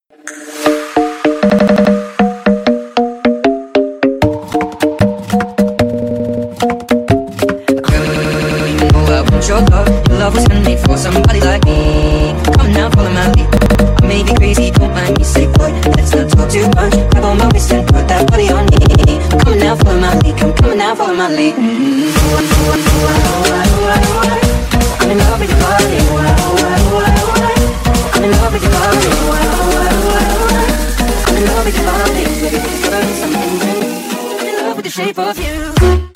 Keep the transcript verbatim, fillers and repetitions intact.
Your love, your love was handmade for somebody like me. Come now, follow my lead. I may be crazy, don't mind me. Say boy, let's not talk too much. Grab on my waist and put that body on me. Come now, follow my lead. Come, come now, follow my lead. Mm-hmm. I'm in love with your body. I'm in love with your body. I'm in love with your body. I'm in love with the shape of you.